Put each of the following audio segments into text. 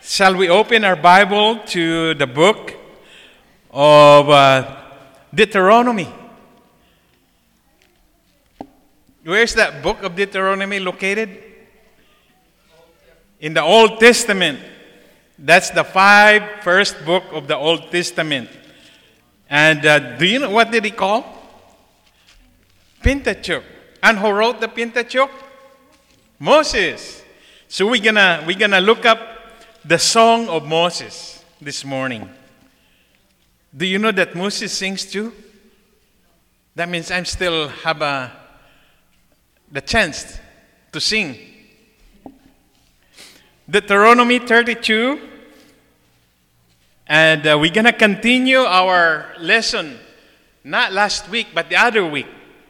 Shall we open our Bible to the book of Deuteronomy? Where's that book of Deuteronomy located? In the Old Testament. That's the first book of the Old Testament. And do you know what did he call? Pentateuch. And who wrote the Pentateuch? Moses. So we're gonna look up the Song of Moses this morning. Do you know that Moses sings too? That means I still have the chance to sing. Deuteronomy 32. And we're going to continue our lesson, not last week, but the other week.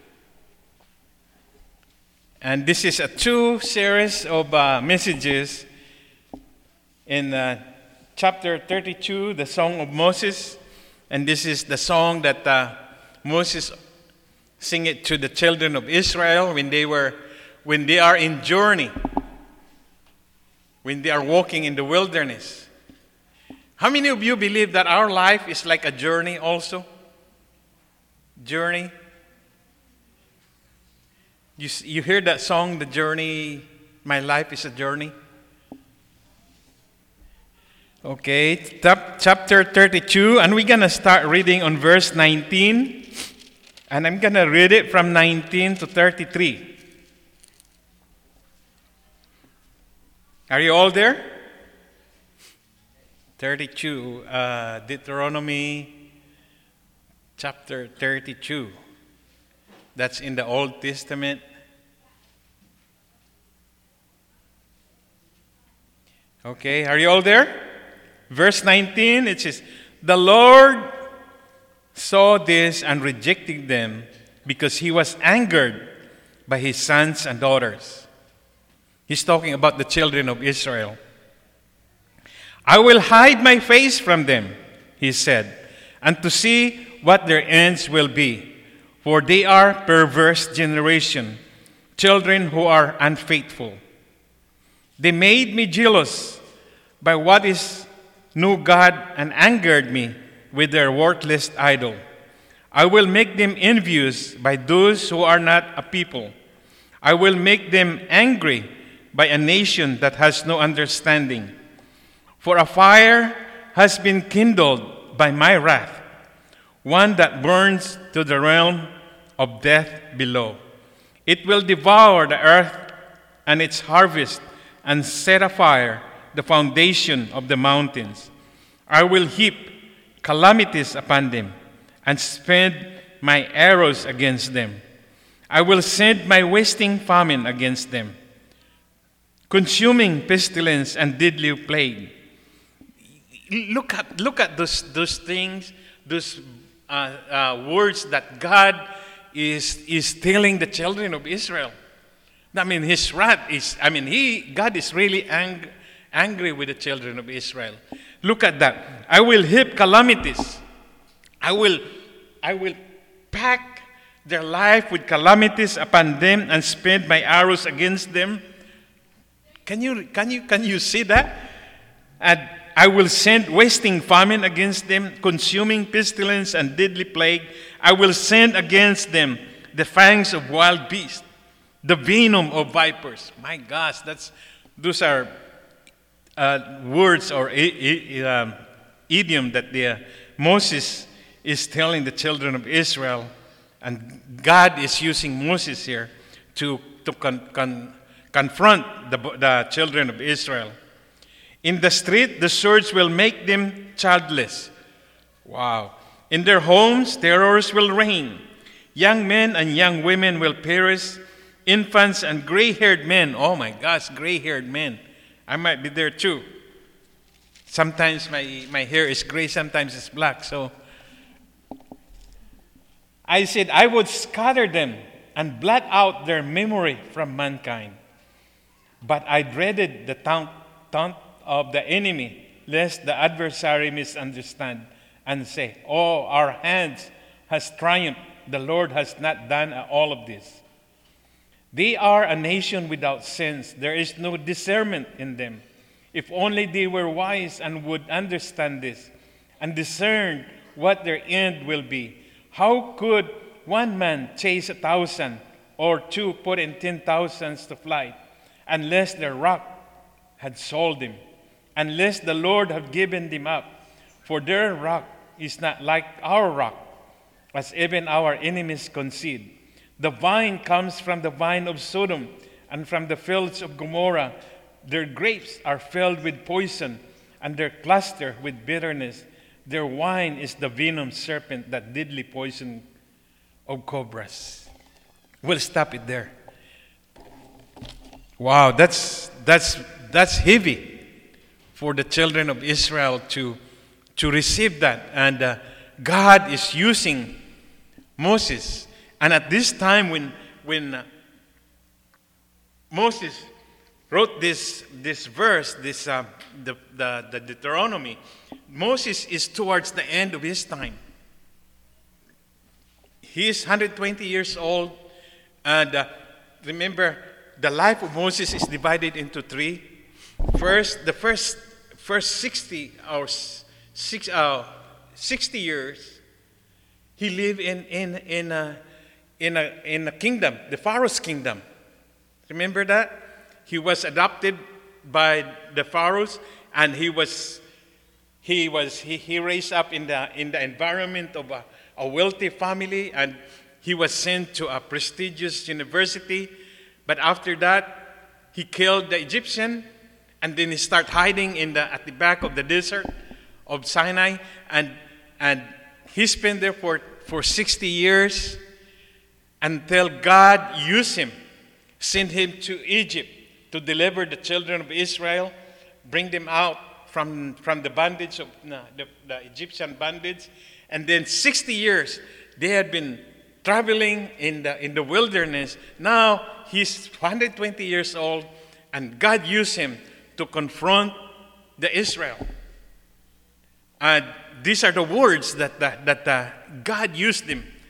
And this is a 2 series of messages in chapter 32, the Song of Moses. And this is the song that Moses sang it to the children of Israel when they are in journey, when they are walking in the wilderness. How many of you believe that our life is like a journey also? Journey. You hear that song, The Journey, My Life is a Journey? Okay, chapter 32, and we're going to start reading on verse 19. And I'm going to read it from 19 to 33. Are you all there? 32, Deuteronomy chapter 32. That's in the Old Testament. Okay, are you all there? Verse 19, it says, "The Lord saw this and rejected them because he was angered by his sons and daughters." He's talking about the children of Israel. "I will hide my face from them," he said, "and to see what their ends will be. For they are perverse generation, children who are unfaithful. They made me jealous by what is no God and angered me with their worthless idol. I will make them envious by those who are not a people. I will make them angry by a nation that has no understanding. For a fire has been kindled by my wrath, one that burns to the realm of death below. It will devour the earth and its harvest and set afire the foundation of the mountains. I will heap calamities upon them and spend my arrows against them. I will send my wasting famine against them, consuming pestilence and deadly plague." Look at those things, those words that God is telling the children of Israel. I mean, his wrath is. God is really angry with the children of Israel. Look at that. "I will heap calamities. I will pack their life with calamities upon them and spend my arrows against them." Can you see that? And "I will send wasting famine against them, consuming pestilence and deadly plague. I will send against them the fangs of wild beasts, the venom of vipers." My gosh, those are words or idiom that Moses is telling the children of Israel, and God is using Moses here to confront the children of Israel. "In the street, the swords will make them childless." Wow. "In their homes, terrors will reign. Young men and young women will perish. Infants and gray-haired men." Oh my gosh, gray-haired men. I might be there too. Sometimes my hair is gray, sometimes it's black. So I said, "I would scatter them and blot out their memory from mankind. But I dreaded the taunt of the enemy, lest the adversary misunderstand and say, 'Oh, our hands has triumphed. The Lord has not done all of this.' They are a nation without sense. There is no discernment in them. If only they were wise and would understand this and discern what their end will be. How could one man chase 1,000 or two put in 10,000s to flight unless their rock had sold him, unless the Lord had given them up? For their rock is not like our rock, as even our enemies concede. The vine comes from the vine of Sodom and from the fields of Gomorrah. Their grapes are filled with poison, and their cluster with bitterness. Their wine is the venom serpent, that deadly poison of cobras. We'll stop it there. Wow, that's heavy for the children of Israel to receive that. And God is using Moses. And at this time when Moses wrote this verse, the Deuteronomy, Moses is towards the end of his time. He is 120 years old, and remember, the life of Moses is divided into three. The first 60 years, he lived in a kingdom, the Pharaoh's kingdom. Remember that? He was adopted by the Pharaohs, and he raised up in the environment of a wealthy family, and he was sent to a prestigious university. But after that, he killed the Egyptian, and then he started hiding at the back of the desert of Sinai, and he spent there for 60 years until God used him, sent him to Egypt to deliver the children of Israel, bring them out from the bondage of the Egyptian bondage. And then 60 years they had been traveling in the wilderness. Now he's 120 years old, and God used him to confront the Israel. And these are the words that God used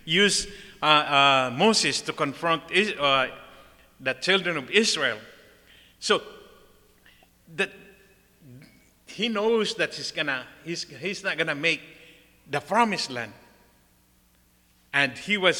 Moses to confront the children of Israel. So that he knows that he's not gonna make the promised land. And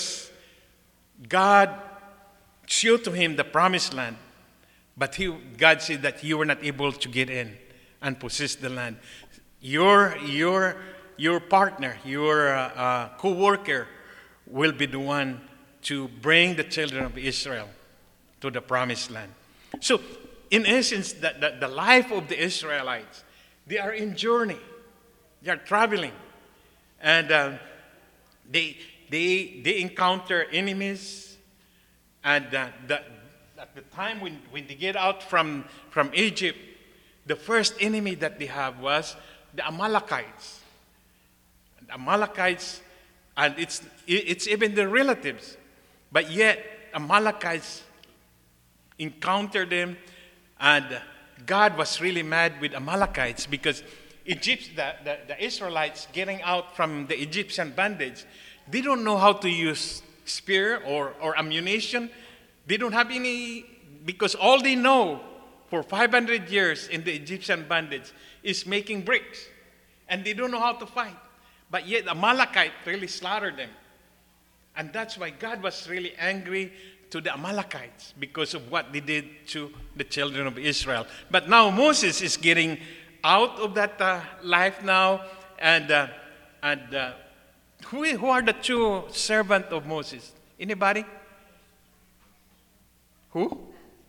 God showed to him the promised land, but God said that you were not able to get in and possess the land. Your partner, your co-worker will be the one to bring the children of Israel to the promised land. So, in essence, the life of the Israelites, they are in journey. They are traveling. And they encounter enemies. And at the time when they get out from Egypt, the first enemy that they have was the Amalekites. The Amalekites, and it's even their relatives. But yet, Amalekites encountered them, and God was really mad with Amalekites because the Israelites getting out from the Egyptian bondage, they don't know how to use spear or ammunition. They don't have any, because all they know for 500 years in the Egyptian bondage is making bricks. And they don't know how to fight. But yet Amalekite really slaughtered them. And that's why God was really angry to the Amalekites because of what they did to the children of Israel. But now Moses is getting out of that life now. And who are the two servants of Moses? Anybody? Who?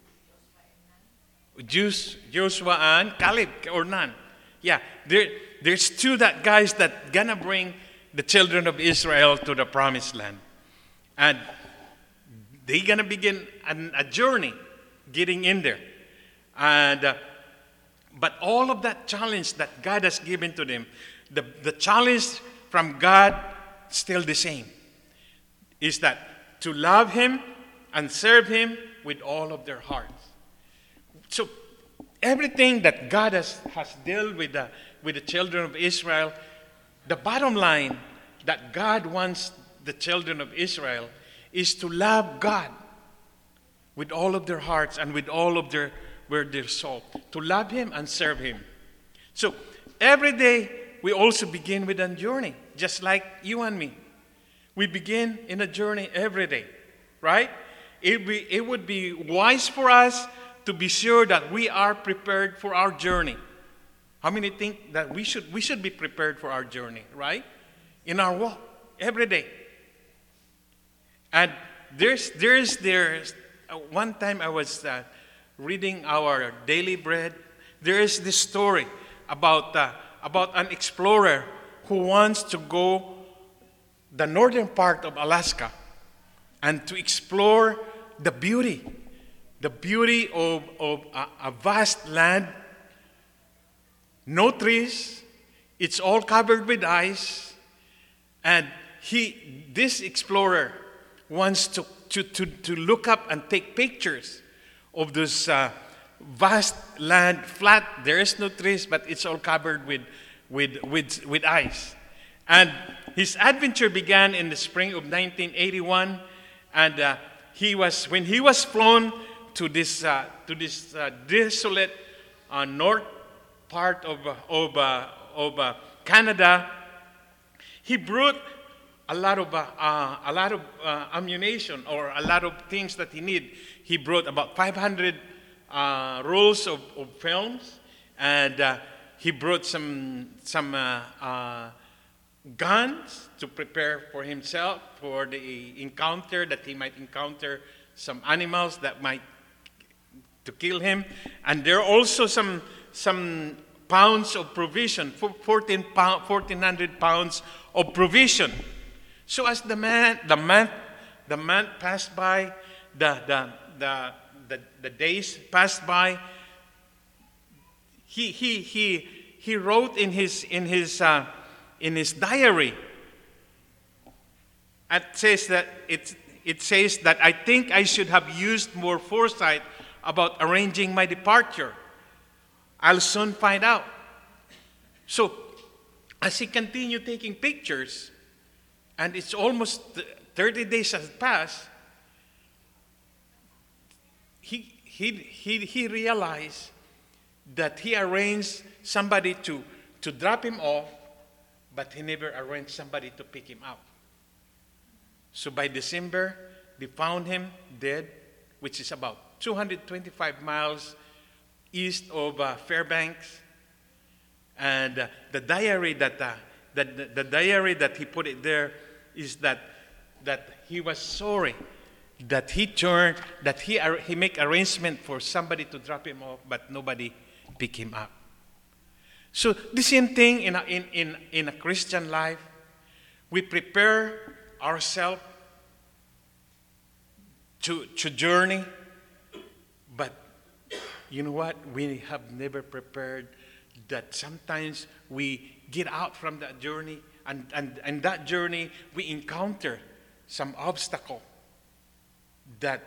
Joshua and Caleb or none. Yeah, there's two guys that gonna bring the children of Israel to the promised land. And they're gonna begin a journey getting in there. And but all of that challenge that God has given to them, the challenge from God still the same. Is that to love Him and serve Him with all of their hearts. So everything that God has dealt with the children of Israel, the bottom line that God wants the children of Israel is to love God with all of their hearts and with all of their worth their salt, to love Him and serve Him. So every day, we also begin with a journey, just like you and me. We begin in a journey every day, right? It would be wise for us to be sure that we are prepared for our journey. How many think that we should be prepared for our journey, right? In our walk, every day. And there's one time I was reading our daily bread. There is this story about an explorer who wants to go the northern part of Alaska and to explore the beauty of a vast land, no trees, it's all covered with ice, and this explorer wants to look up and take pictures of this vast land, flat. There is no trees, but it's all covered with ice. And his adventure began in the spring of 1981, and when he was flown to this desolate north part of Canada, he brought a lot of ammunition, or a lot of things that he needed. He brought about 500 rolls of films, and he brought some guns to prepare for himself for the encounter that he might encounter some animals that might to kill him. And there are also some pounds of provision, 1,400 pounds of provision. So as the month passed by, the days passed by, he wrote in his diary. It says that I think I should have used more foresight about arranging my departure. I'll soon find out. So, as he continued taking pictures, and it's almost 30 days has passed, he realized that he arranged somebody to drop him off, but he never arranged somebody to pick him up. So by December, they found him dead, which is about 225 miles east of Fairbanks. And the diary that he put it there is that he was sorry that he make arrangement for somebody to drop him off, but nobody pick him up. So the same thing in a Christian life. We prepare ourselves to journey, but you know what? We have never prepared that sometimes we get out from that journey, and that journey we encounter some obstacle that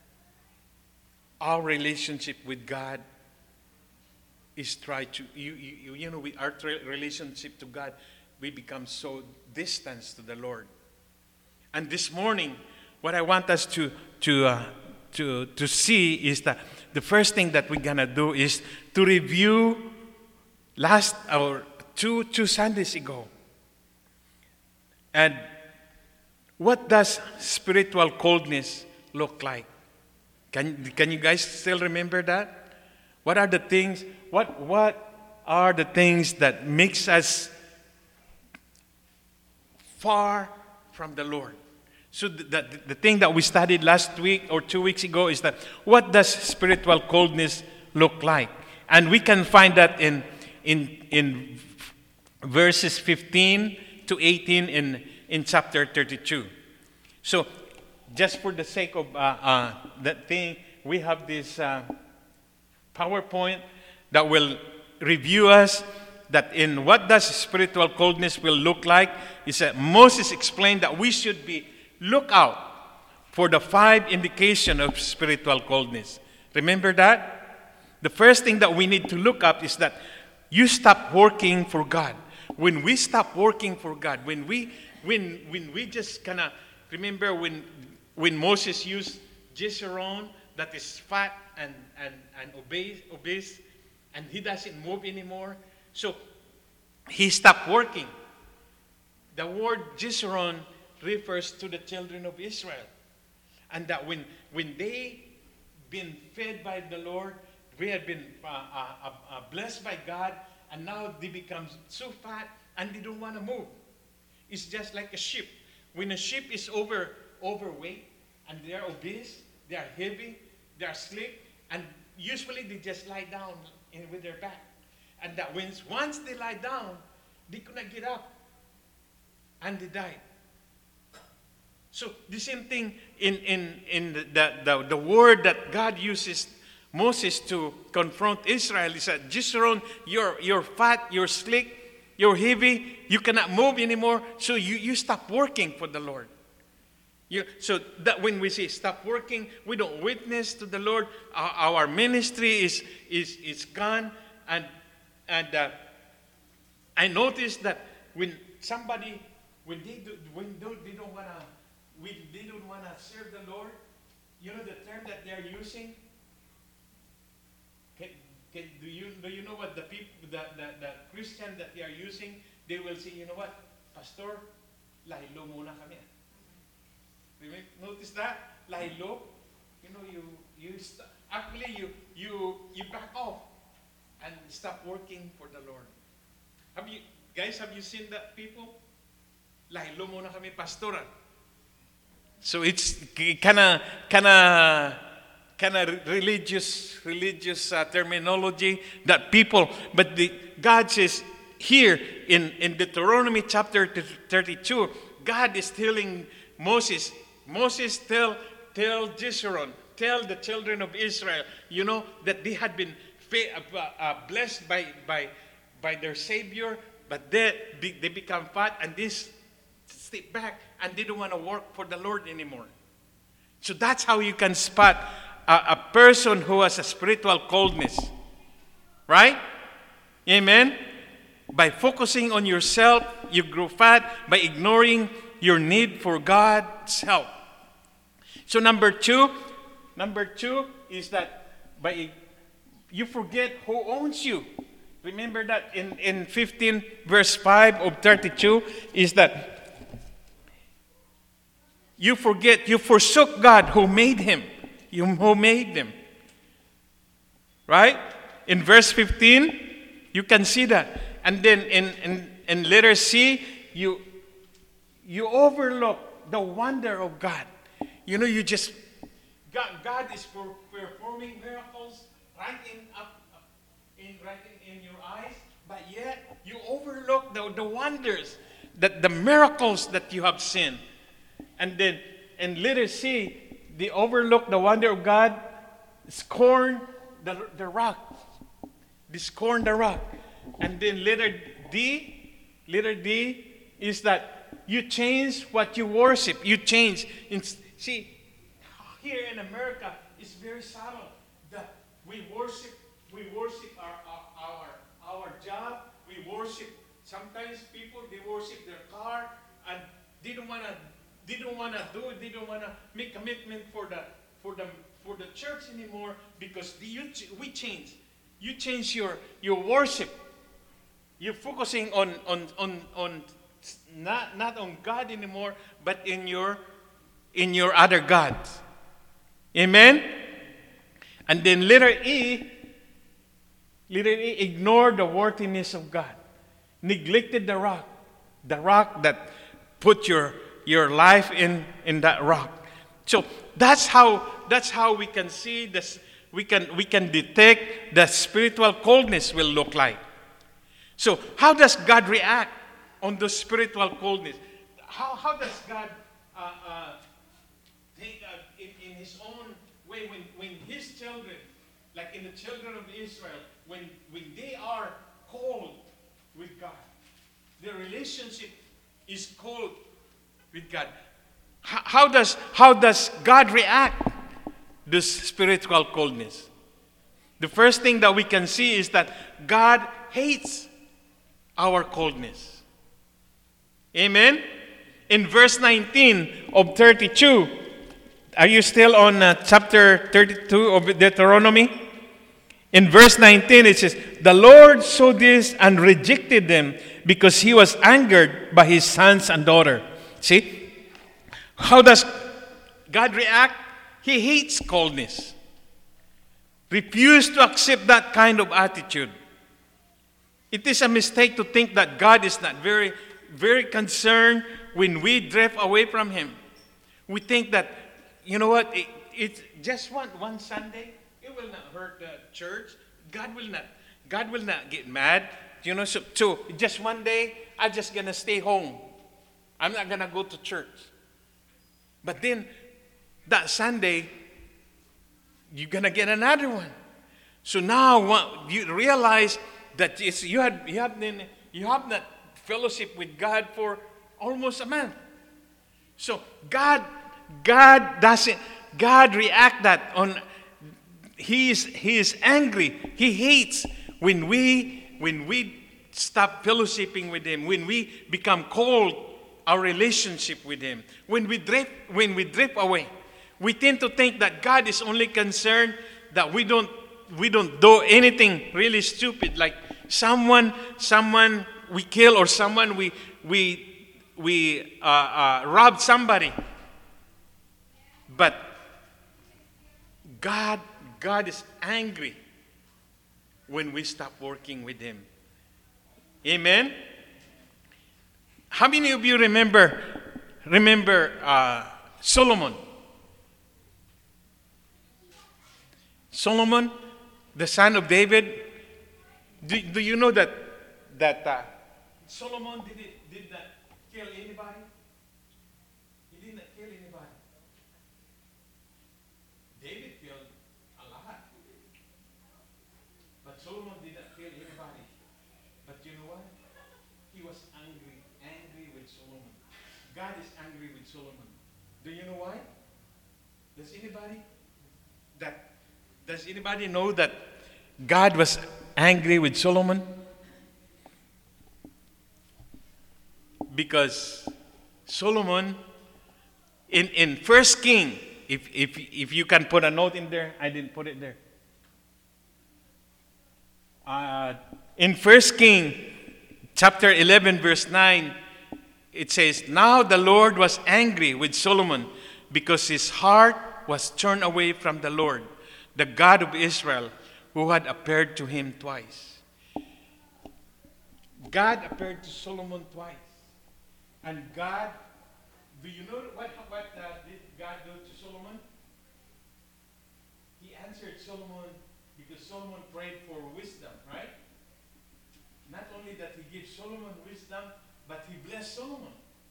our relationship with God is our relationship to God, we become so distant to the Lord. And this morning, what I want us to see is that the first thing that we're gonna do is to review two Sundays ago. And what does spiritual coldness look like? Can you guys still remember that? What are the things? What are the things that makes us far from the Lord? So the thing that we studied last week or 2 weeks ago is that what does spiritual coldness look like? And we can find that in verses 15 to 18 in chapter 32. So just for the sake of that thing, we have this PowerPoint that will review us that in what does spiritual coldness will look like. Is that Moses explained that we should be look out for the 5 indications of spiritual coldness. Remember that? The first thing that we need to look up is that you stop working for God. When we stop working for God, when we just kind of remember when Moses used Jeshurun, that is fat and obese, and he doesn't move anymore. So he stopped working. The word Jeshurun refers to the children of Israel. And that when they been fed by the Lord, we had been blessed by God, and now they become so fat and they don't want to move. It's just like a sheep. When a sheep is overweight and they are obese, they are heavy, they are sleek, and usually they just lie down with their back. And that once they lie down, they could not get up, and they died. So the same thing in the word that God uses Moses to confront Israel is that, Jeshurun, you're fat, you're sleek, you're heavy, you cannot move anymore, so you stop working for the Lord. So that when we say stop working, we don't witness to the Lord. Our ministry is gone, and I noticed that when somebody they don't wanna serve the Lord, you know the term that they are using. Do you know what the Christian that they are using? They will say, you know what, Pastor, lahilo muna kami. Notice that? Lahilo. You know, you back off and stop working for the Lord. Have you seen that people? Lahilo muna kami, Pastora. So it's kind of religious terminology that people, but God says here in Deuteronomy chapter 32, God is telling Moses, tell Jeshurun, tell the children of Israel, you know, that they had been blessed by their Savior, but they become fat and they step back and they don't want to work for the Lord anymore. So that's how you can spot a person who has a spiritual coldness. Right? Amen? By focusing on yourself, you grow fat by ignoring your need for God's help. So number two is that you forget who owns you. Remember that in 15 verse 5 of 32 is that you forsook God who made him. Who made them. Right? In verse 15, you can see that. And then in letter C, you overlook the wonder of God. You know, God is performing miracles right in your eyes, but yet you overlook the wonders, the miracles that you have seen. And then in letter C, they overlook the wonder of God, scorn the rock. They scorn the rock. And then letter D is that you change what you worship. You change. See, here in America, it's very subtle that we worship our job. We worship. Sometimes people, they worship their car, and they don't want to do it. They don't want to make commitment for the church anymore because we change. You change your worship. You're focusing on not on God anymore, but in your other gods. Amen. And then letter E, ignore the worthiness of God. Neglected the rock that put your life in that rock. So that's how we can see this. We can detect the spiritual coldness will look like. So how does God react on the spiritual coldness? How does God take in His own way when His children, like in the children of Israel, when they are cold with God, their relationship is cold with God. How does God react to spiritual coldness? The first thing that we can see is that God hates our coldness. Amen? In verse 19 of 32, Are you still on chapter 32 of Deuteronomy? In verse 19, it says, "The Lord saw this and rejected them because he was angered by his sons and daughter." See? How does God react? He hates coldness. Refuse to accept that kind of attitude. It is a mistake to think that God is not very, very concerned when we drift away from Him. We think that, you know what, it's just one Sunday. It will not hurt the church. God will not get mad. You know, so just one day, I'm just going to stay home. I'm not going to go to church. But then, that Sunday, you're going to get another one. So now, you realize that you have not fellowship with God for almost a month. So God react that on. He is angry. He hates when we stop fellowshipping with Him, when we become cold our relationship with Him, when we drift away. We tend to think that God is only concerned that we don't do anything really stupid, like someone we kill, or someone we rob somebody. But God is angry when we stop working with Him. Amen? How many of you remember Solomon? Solomon, the son of David. Do you know that Solomon did not kill anybody? He did not kill anybody. David killed a lot. But Solomon did not kill anybody. But you know what? He was angry with Solomon. God is angry with Solomon. Do you know why? Does anybody know that God was angry with Solomon? Because Solomon, in 1 King, if you can put a note in there, I didn't put it there. In 1 King, chapter 11, verse 9, it says, "Now the Lord was angry with Solomon because his heart was turned away from the Lord, the God of Israel, who had appeared to him twice." God appeared to Solomon twice. And God, do you know what did God do to Solomon? He answered Solomon because Solomon prayed for wisdom, right? Not only that He gave Solomon wisdom, but He blessed Solomon.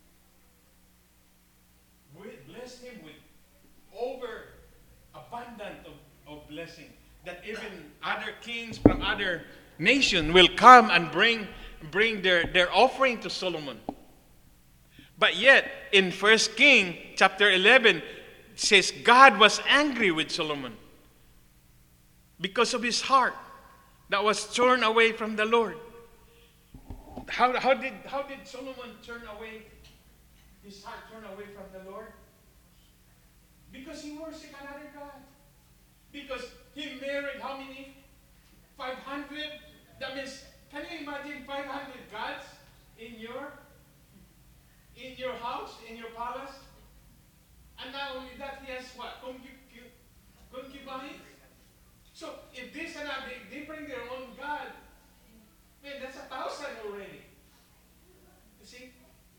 Blessed him with overabundant of blessing, that even other kings from other nations will come and bring their offering to Solomon. But yet, in 1 King chapter 11, it says God was angry with Solomon because of his heart that was turned away from the Lord. How did Solomon turn away? His heart turned away from the Lord? Because he worshipped another God. Because he married how many? 500? That means, can you imagine 500 gods in your house, in your palace? And not only that, he has what? Concubines? So if this and that, they bring their own God, man, that's 1,000 already. You see?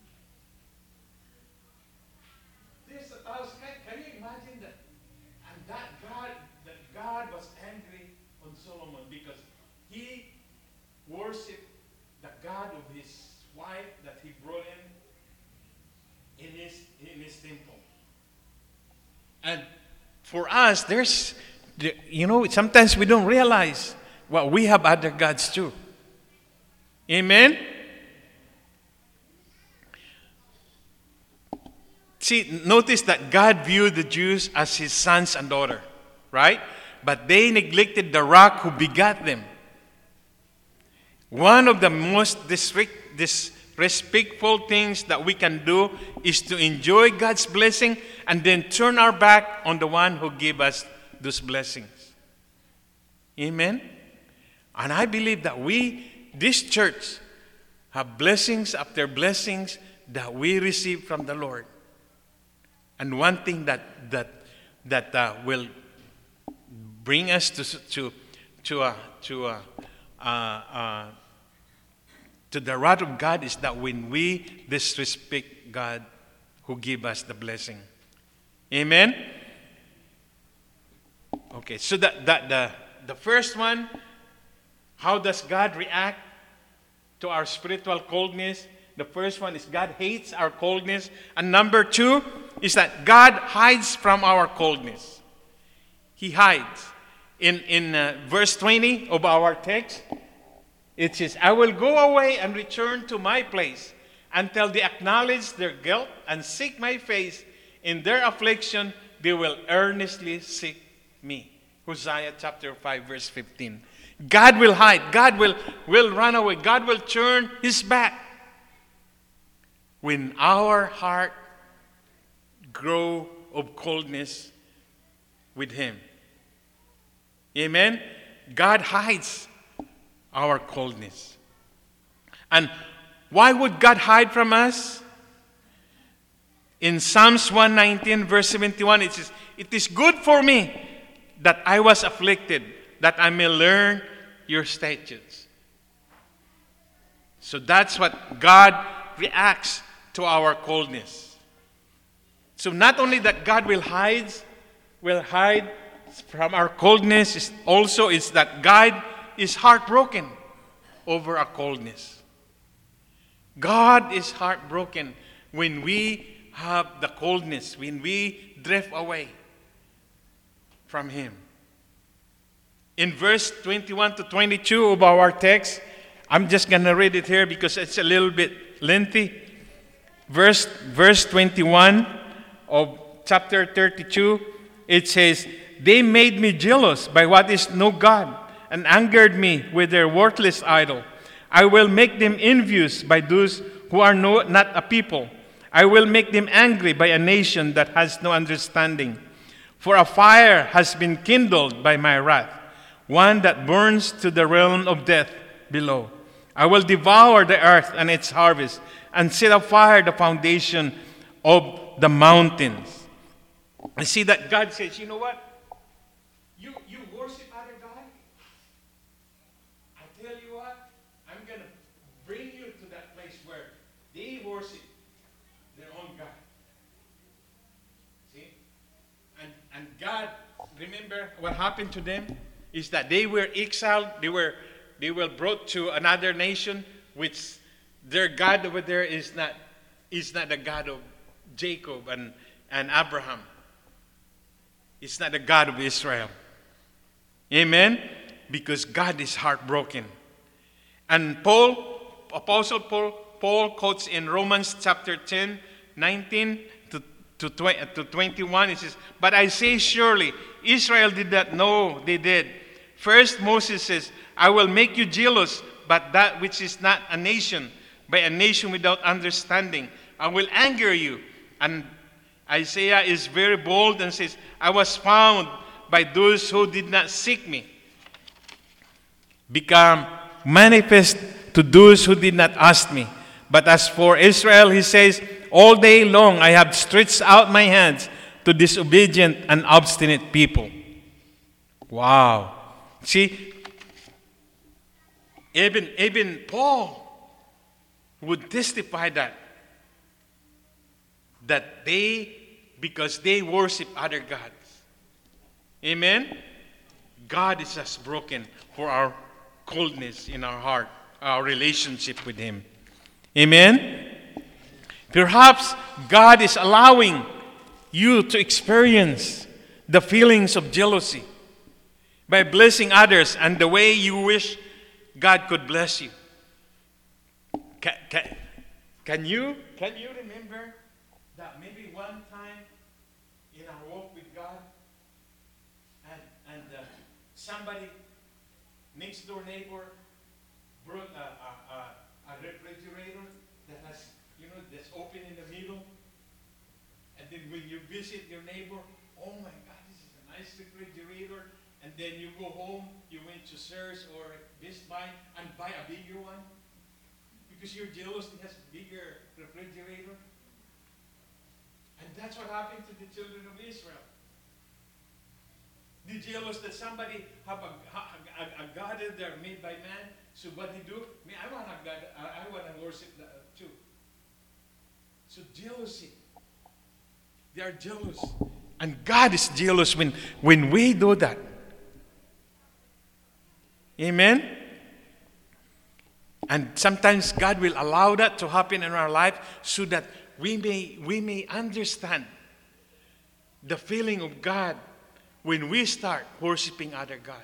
There's 1,000. Can you imagine that? And that God was angry on Solomon because he worshipped the God of his wife that he brought in his temple. And for us, sometimes we don't realize, well, we have other gods too. Amen? See, notice that God viewed the Jews as his sons and daughter, right? But they neglected the rock who begat them. One of the most respectful things that we can do is to enjoy God's blessing and then turn our back on the one who gave us those blessings. Amen? And I believe that this church, have blessings after blessings that we receive from the Lord. And one thing that will bring us to the wrath of God is that when we disrespect God who gave us the blessing. Amen? Okay, so the first one, how does God react to our spiritual coldness? The first one is God hates our coldness. And number two is that God hides from our coldness. He hides. In verse 20 of our text, it says, I will go away and return to my place until they acknowledge their guilt and seek my face. In their affliction, they will earnestly seek me. Hosea chapter 5, verse 15. God will hide. God will run away. God will turn his back when our heart grow of coldness with him. Amen? God hides our coldness. And why would God hide from us? In Psalms 119, verse 71, it says, it is good for me that I was afflicted, that I may learn your statutes. So that's what God reacts to our coldness. So not only that God will hide from our coldness, also is that God is heartbroken over our coldness. God is heartbroken when we have the coldness, when we drift away from him. In verse 21 to 22 of our text, I'm just going to read it here because it's a little bit lengthy. Verse 21 of chapter 32, it says, they made me jealous by what is no God and angered me with their worthless idol. I will make them envious by those who are not a people. I will make them angry by a nation that has no understanding. For a fire has been kindled by my wrath, one that burns to the realm of death below. I will devour the earth and its harvest, and set afire the foundation of the mountains. I see that God says, you know what? You worship other gods. I tell you what, I'm going to bring you to that place where they worship their own God. See? And God, remember what happened to them? Is that they were exiled, they were brought to another nation, which their God over there is not the God of Jacob and Abraham. It's not the God of Israel. Amen? Because God is heartbroken. And Apostle Paul quotes in Romans chapter 10, 19 to 21, it says, but I say surely, Israel did not know they did. First Moses says, I will make you jealous, but that which is not a nation, by a nation without understanding. I will anger you. And Isaiah is very bold and says, I was found by those who did not seek me. Become manifest to those who did not ask me. But as for Israel, he says, all day long I have stretched out my hands to disobedient and obstinate people. Wow. See, even Paul would testify that because they worship other gods. Amen? God is just broken for our coldness in our heart, our relationship with him. Amen? Perhaps God is allowing you to experience the feelings of jealousy by blessing others and the way you wish God could bless you. Can you remember that maybe one time in our walk with God and somebody next door neighbor brought a refrigerator that visit your neighbor. Oh my God, this is a nice refrigerator. And then you go home, you went to Sears or Best Buy and buy a bigger one. Because you're jealous it has a bigger refrigerator. And that's what happened to the children of Israel. They're jealous that somebody have a God that they're made by man. So what they do? I want a God. I want to worship that too. So jealousy. They are jealous. And God is jealous when we do that. Amen? And sometimes God will allow that to happen in our life so that we may understand the feeling of God when we start worshiping other gods.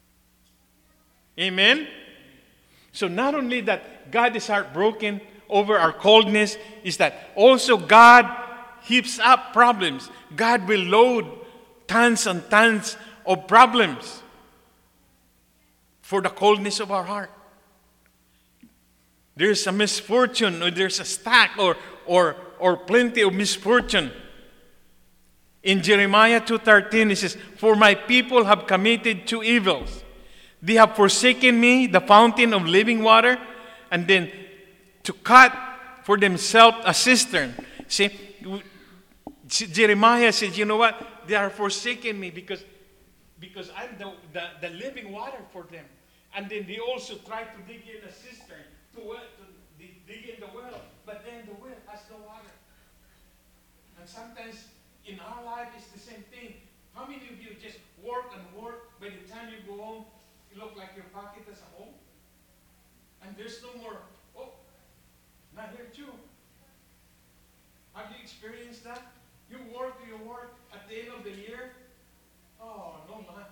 Amen? So not only that God is heartbroken over our coldness, is that also God heaps up problems. God will load tons and tons of problems for the coldness of our heart. There's a misfortune, or there's a stack, or plenty of misfortune. In Jeremiah 2:13, it says, "For my people have committed two evils. They have forsaken me, the fountain of living water, and then to cut for themselves a cistern." See, Jeremiah says, you know what? They are forsaking me because I'm the living water for them. And then they also try to dig in a cistern to dig in the well, but then the well has no water. And sometimes in our life it's the same thing. How many of you just work and work, by the time you go home, you look like your pocket is a hole? And there's no more, not here too. Have you experienced that? You work, at the end of the year, no man.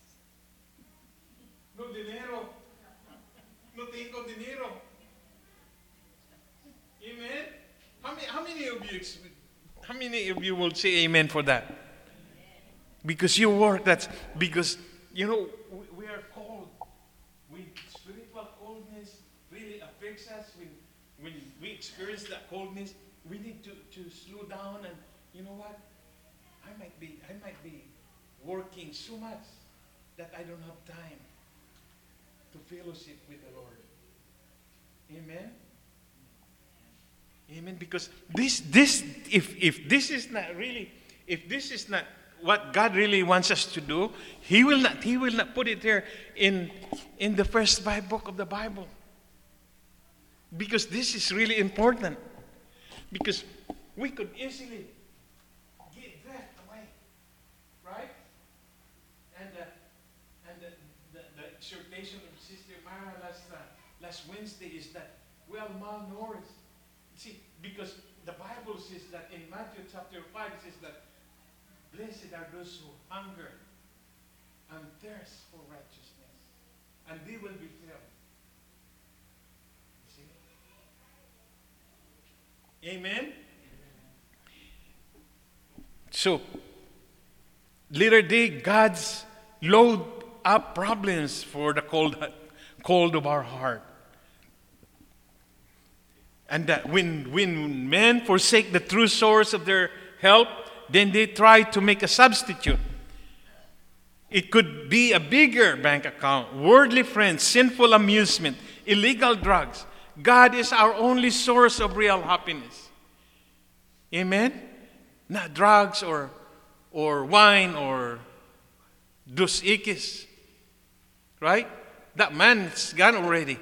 No dinero. No tengo dinero. Amen? How many of you will say amen for that? Because you work, that's because, we are cold. When spiritual coldness really affects us, when we experience that coldness, we need to slow down, and you know what? I might be working so much that I don't have time to fellowship with the Lord. Amen? Amen. Because if this is not what God really wants us to do, He will not put it there in the first 5 books of the Bible. Because this is really important. Because we could easily get that away, right? And the exhortation of Sister Mara last Wednesday is that we are malnourished. See, because the Bible says that in Matthew chapter 5, it says that blessed are those who hunger and thirst for righteousness, and they will be filled. See? Amen? So, later day, God's load up problems for the cold of our heart. And that when men forsake the true source of their help, then they try to make a substitute. It could be a bigger bank account, worldly friends, sinful amusement, illegal drugs. God is our only source of real happiness. Amen? Not drugs or wine or Dos Equis. Right? That man is gone already.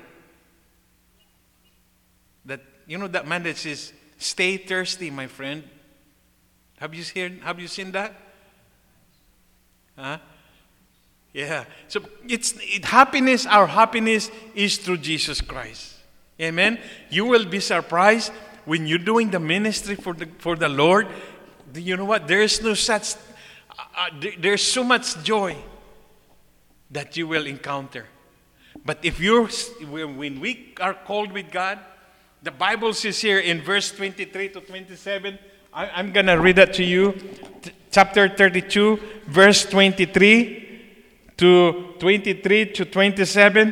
That man that says, "Stay thirsty, my friend." Have you seen that? Huh? Yeah. So happiness. Our happiness is through Jesus Christ. Amen. You will be surprised when you're doing the ministry for the Lord. You know what? There is no such. There's so much joy that you will encounter. But when we are called with God, the Bible says here in verse 23 to 27, I'm going to read that to you. Chapter 32, verse 23 to 27.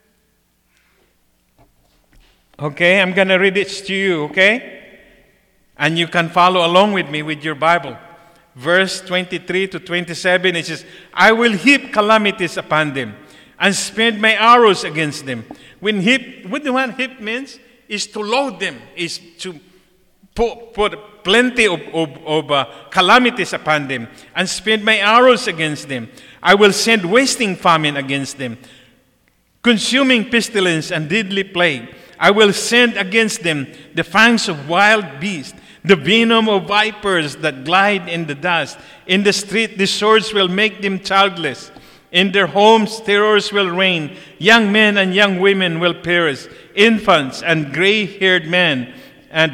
Okay, I'm going to read it to you, okay? And you can follow along with me with your Bible. Verse 23 to 27, it says, I will heap calamities upon them and spend my arrows against them. When the one heap means is to load them, is to put plenty of calamities upon them and spend my arrows against them. I will send wasting famine against them, consuming pestilence and deadly plague. I will send against them the fangs of wild beasts, the venom of vipers that glide in the dust. In the street, the swords will make them childless. In their homes, terrors will reign. Young men and young women will perish. Infants and gray-haired men. And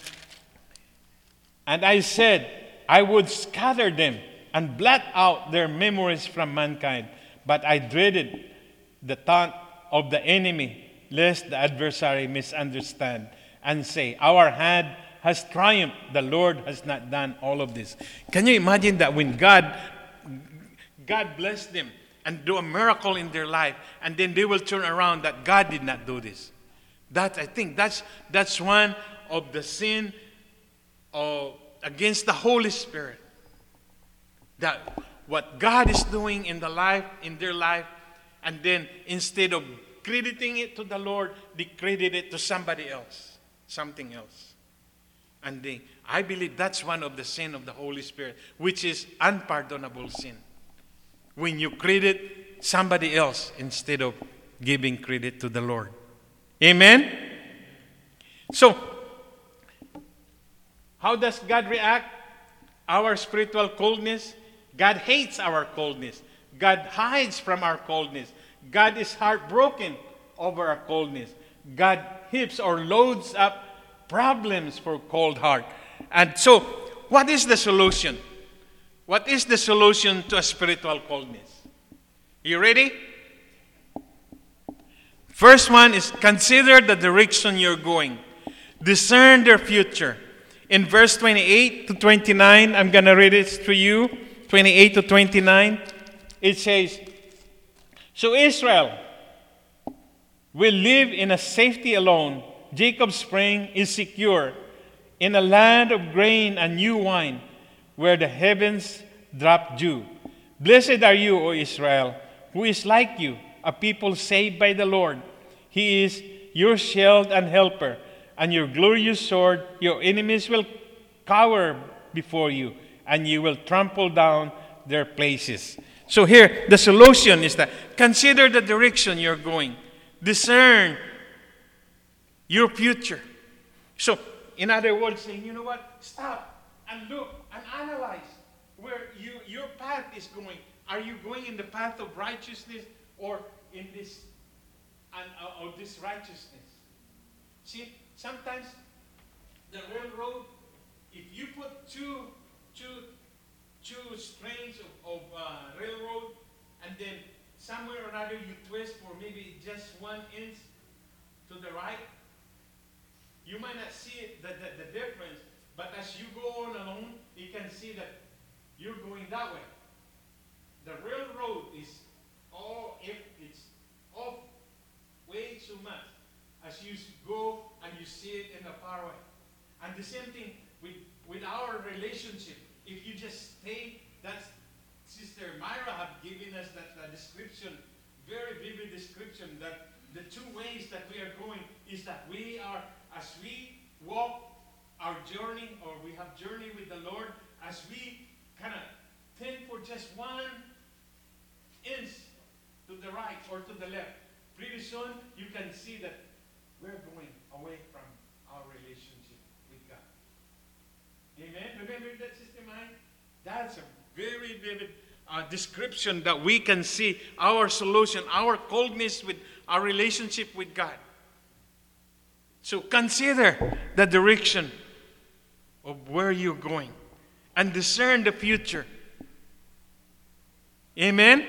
I said, I would scatter them and blot out their memories from mankind. But I dreaded the taunt of the enemy, lest the adversary misunderstand and say, our hand has triumphed, the Lord has not done all of this. Can you imagine that when God blessed them and do a miracle in their life, and then they will turn around that God did not do this? That, I think that's one of the sin against the Holy Spirit. That what God is doing in their life, and then instead of crediting it to the Lord, they credit it to somebody else, something else. And I believe that's one of the sin of the Holy Spirit, which is unpardonable sin. When you credit somebody else instead of giving credit to the Lord. Amen? So, how does God react? Our spiritual coldness. God hates our coldness. God hides from our coldness. God is heartbroken over our coldness. God heaps or loads up problems for cold heart. And so, what is the solution? What is the solution to a spiritual coldness? You ready? First one is consider the direction you're going. Discern their future. In verse 28 to 29, I'm going to read it to you. 28 to 29, it says, so Israel will live in a safety alone. Jacob's spring is secure in a land of grain and new wine, where the heavens drop dew. Blessed are you, O Israel, who is like you, a people saved by the Lord. He is your shield and helper, and your glorious sword. Your enemies will cower before you, and you will trample down their places. So here, the solution is that consider the direction you're going. Discern your future. So, in other words, saying, you know what? Stop and look and analyze where your path is going. Are you going in the path of righteousness or in this or this righteousness? See, sometimes the railroad, if you put two strains of railroad, and then somewhere or another you twist for maybe just 1 inch to the right, you might not see the difference, but as you go on along, you can see that you're going that way. The railroad is it's off way too much as you go and you see it in the far away. And the same thing with our relationship. If you just stay, that's Sister Myra have given us that description, very vivid description, that the two ways that we are going is that we are, as we walk our journey, or we have journey with the Lord, as we kind of tend for just 1 inch to the right or to the left, pretty soon you can see that we're going away from our relationship with God. Amen? Remember that, Sister Mine? That's a very vivid description that we can see our solution, our coldness with our relationship with God. So consider the direction of where you're going and discern the future. Amen?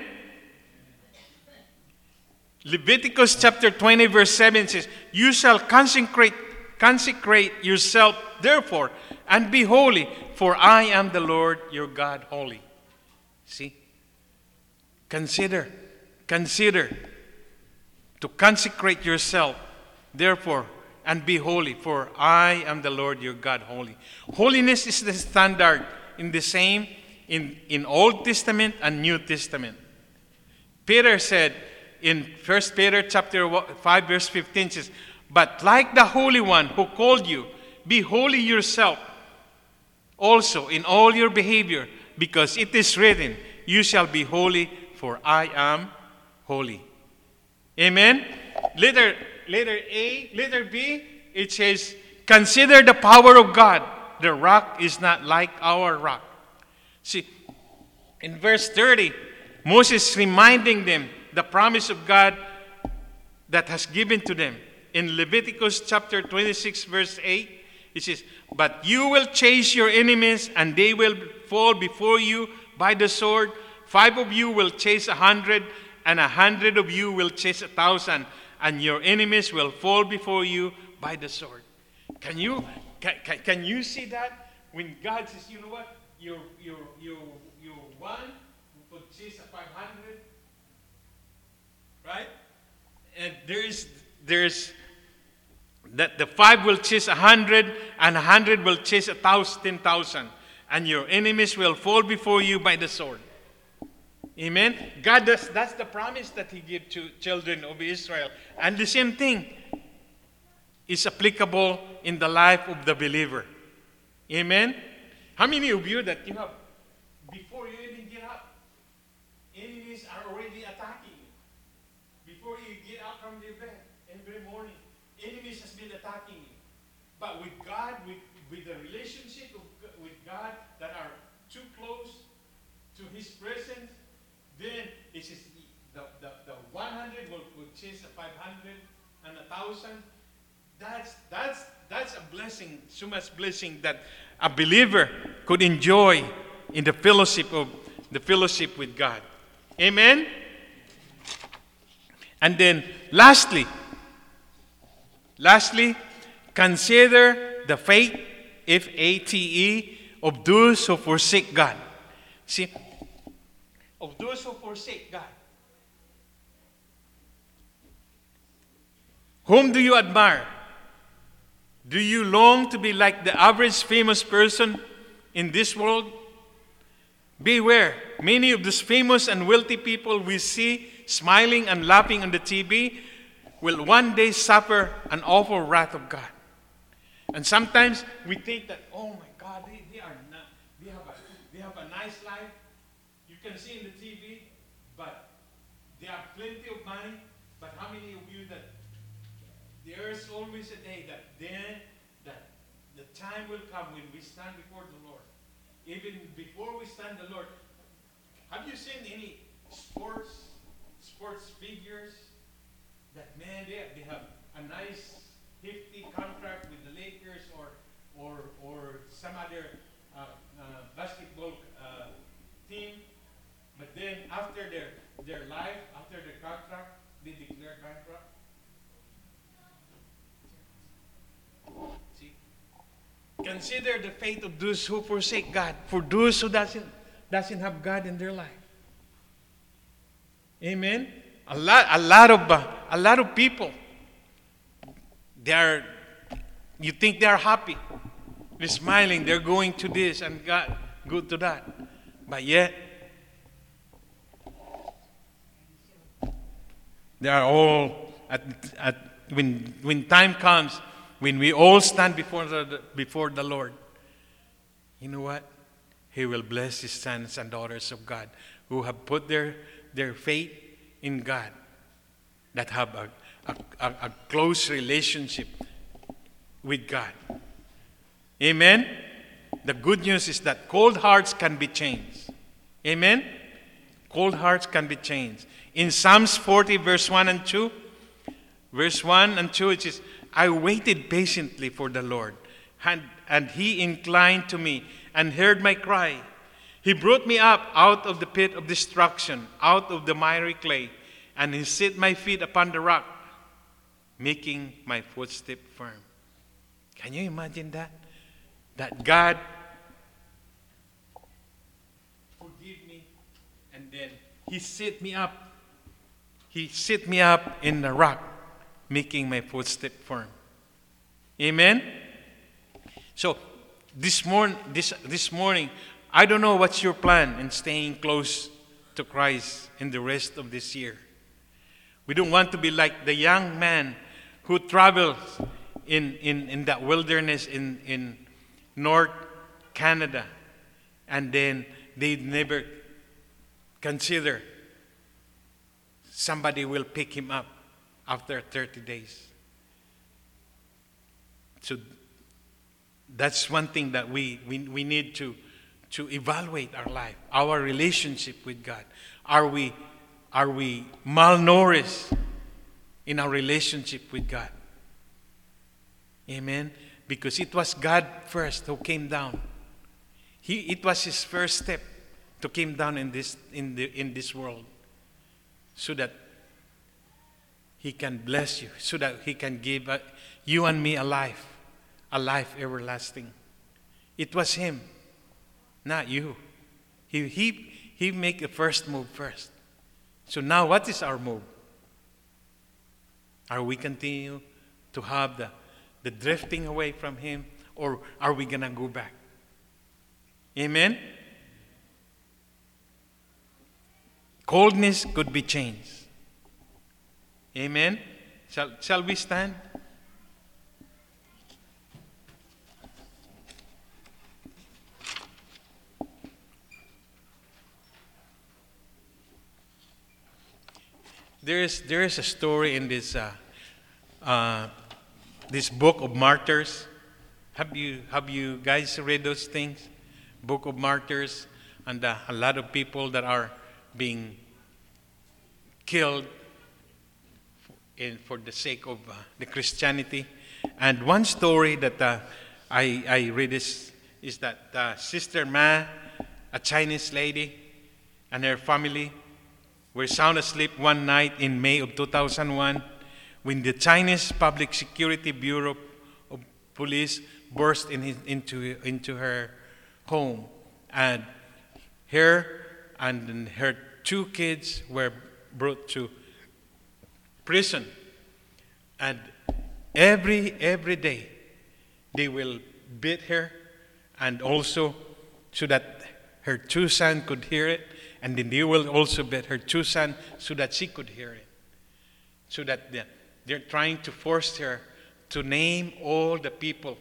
Leviticus chapter 20 verse 7 says, you shall consecrate yourself therefore and be holy, for I am the Lord your God, holy. See? Consider to consecrate yourself. Therefore, and be holy, for I am the Lord your God, holy. Holiness is the standard in the same in Old Testament and New Testament. Peter said in 1 Peter chapter 5 verse 15 says, "But like the Holy One who called you, be holy yourself also in all your behavior, because it is written, you shall be holy, for I am holy." Amen? Letter B, it says, "Consider the power of God. The rock is not like our rock." See, in verse 30, Moses reminding them the promise of God that has given to them. In Leviticus chapter 26, verse 8, it says, "But you will chase your enemies, and they will fall before you by the sword. 5 of you will chase 100, and 100 of you will chase 1,000, and your enemies will fall before you by the sword." Can you see that? When God says, you know what? You one will chase 500, right? And there's that the 5 will chase 100, and 100 will chase 10,000, and your enemies will fall before you by the sword. Amen. God that's the promise that He gave to children of Israel, and the same thing is applicable in the life of the believer. Amen. How many of you that you have, before you even get up, enemies are already attacking you? Before you get up from your bed every morning, enemies has been attacking you. But with God, with the relationship with God that are too close to His presence, then it is the 100 will chase 500 and 1,000. That's a blessing, so much blessing that a believer could enjoy in the fellowship with God. Amen. And then lastly, consider the fate, F-A-T-E, of those who forsake God. See, of those who forsake God. Whom do you admire? Do you long to be like the average famous person in this world? Beware, many of those famous and wealthy people we see smiling and laughing on the TV will one day suffer an awful wrath of God. And sometimes we think that, oh my God, they have a nice life. You can see in the TV, but they have plenty of money. But how many of you that there is always a day that the time will come when we stand before the Lord. Even before we stand the Lord, have you seen any sports figures that, man, they have a nice hefty contract with the Lakers or some other basketball team, but then after their life, after their contract, they declare bankrupt? See? Consider the fate of those who forsake God, for those who doesn't have God in their life. Amen. A lot of people, you think they are happy, they're smiling, they're going to this and God go to that, but yet they are all when time comes, when we all stand before the Lord, you know what? He will bless His sons and daughters of God who have put their faith in God, that have a close relationship with God. Amen? The good news is that cold hearts can be changed. Amen? Cold hearts can be changed. In Psalms 40, verse 1 and 2, it says, I waited patiently for the Lord, and He inclined to me and heard my cry. He brought me up out of the pit of destruction, out of the miry clay, and He set my feet upon the rock, making my footstep firm. Can you imagine that? That God forgive me, and then He set me up. He set me up in the rock, making my footstep firm. Amen? So, this morning, I don't know what's your plan in staying close to Christ in the rest of this year. We don't want to be like the young man who travels in that wilderness in North Canada, and then they never consider somebody will pick him up after 30 days. So that's one thing that we need to evaluate our life, our relationship with God. Are we malnourished in our relationship with God? Amen. Because it was God first who came down. It was His first step to come down in this world, so that He can bless you, so that He can give you and me a life everlasting. It was Him, not you. He make the first move first. So now, what is our move? Are we continue to have the drifting away from Him, or are we gonna go back? Amen. Coldness could be changed. Amen. Shall we stand? There is a story in this Book of Martyrs. Have you guys read those things? Book of Martyrs, and a lot of people that are being killed for the sake of the Christianity. And one story that I read is that Sister Ma, a Chinese lady, and her family were sound asleep one night in May of 2001 when the Chinese Public Security Bureau of Police burst into her home, and her and her 2 kids were brought to prison. And every day they will beat her, and also so that her 2 sons could hear it, and then they will also beat her 2 sons so that she could hear it. So that they're trying to force her to name all the people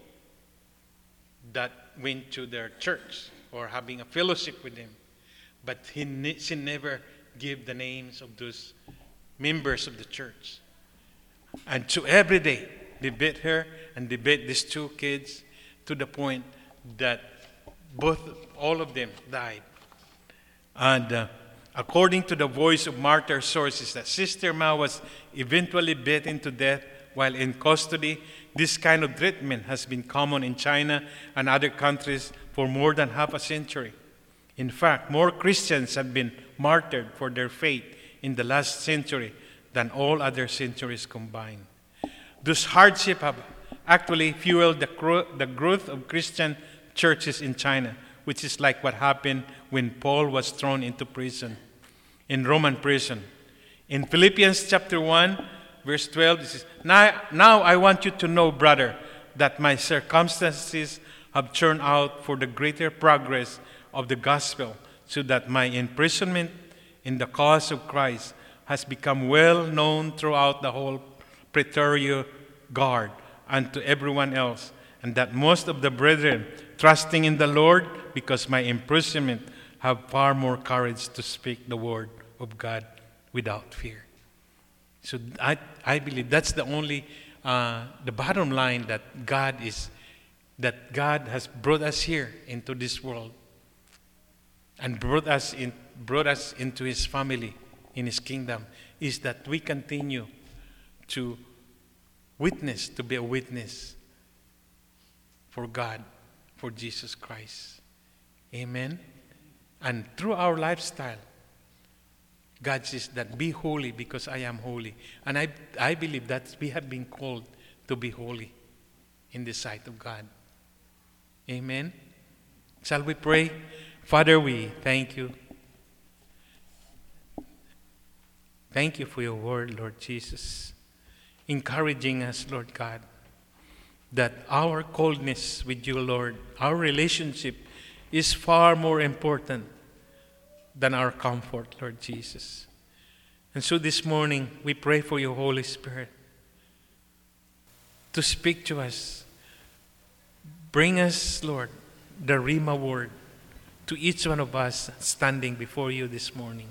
that went to their church or having a fellowship with him. But she never gave the names of those members of the church. And so every day they beat her, and they beat these 2 kids to the point that all of them died. And according to the Voice of Martyr sources, that Sister Ma was eventually beaten to death while in custody. This kind of treatment has been common in China and other countries for more than half a century. In fact, more Christians have been martyred for their faith in the last century than all other centuries combined. Those hardships have actually fueled the growth of Christian churches in China, which is like what happened when Paul was thrown into prison, in Roman prison. In Philippians chapter 1, verse 12, it says, Now I want you to know, brother, that my circumstances have turned out for the greater progress of the gospel, so that my imprisonment in the cause of Christ has become well known throughout the whole Praetorian Guard and to everyone else, and that most of the brethren, trusting in the Lord, because my imprisonment, have far more courage to speak the word of God without fear. So I believe that's the only, the bottom line, that God has brought us here into this world and brought us into His family, in His kingdom, is that we continue to be a witness for God, for Jesus Christ. Amen. And through our lifestyle, God says that be holy because I am holy. And I believe that we have been called to be holy in the sight of God. Amen. Shall we pray? Father, we thank you. Thank you for your word, Lord Jesus, encouraging us, Lord God, that our coldness with you, Lord, our relationship is far more important than our comfort, Lord Jesus. And so this morning, we pray for your Holy Spirit to speak to us. Bring us, Lord, the Rhema word to each one of us standing before you this morning.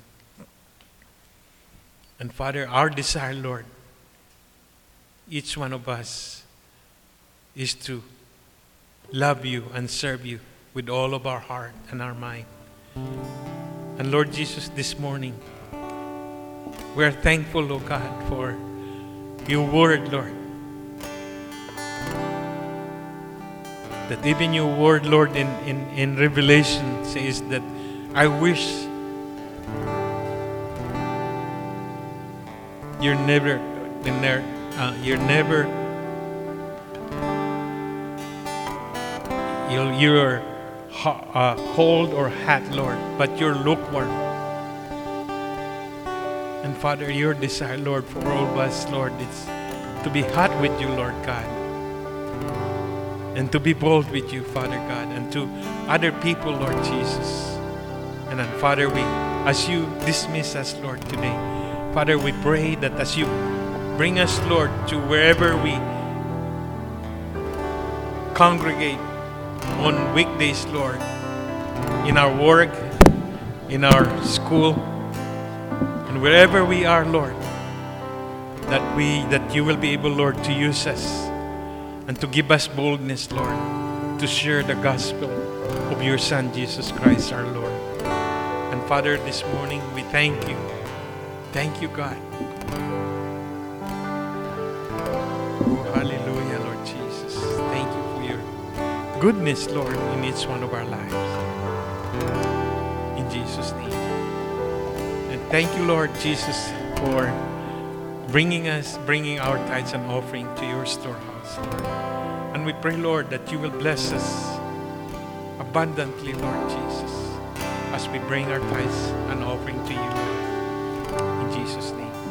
And Father, our desire, Lord, each one of us is to love you and serve you with all of our heart and our mind. And Lord Jesus, this morning, we are thankful, oh God, for your word, Lord. That even your word, Lord, in Revelation says that I wish you're never you're cold or hot, Lord, but you're lukewarm. And Father, your desire, Lord, for all of us, Lord, is to be hot with you, Lord God. And to be bold with you, Father God, and to other people, Lord Jesus. And then, Father, as you dismiss us, Lord, today, Father, we pray that as you bring us, Lord, to wherever we congregate on weekdays, Lord, in our work, in our school, and wherever we are, Lord, that you will be able, Lord, to use us and to give us boldness, Lord, to share the gospel of your Son, Jesus Christ, our Lord. And Father, this morning, we thank you. Thank you, God. Oh, hallelujah, Lord Jesus. Thank you for your goodness, Lord, in each one of our lives. In Jesus' name. And thank you, Lord Jesus, for bringing our tithes and offering to your storehouse, Lord. And we pray, Lord, that you will bless us abundantly, Lord Jesus, as we bring our tithes and offering to you, Lord. In Jesus' name.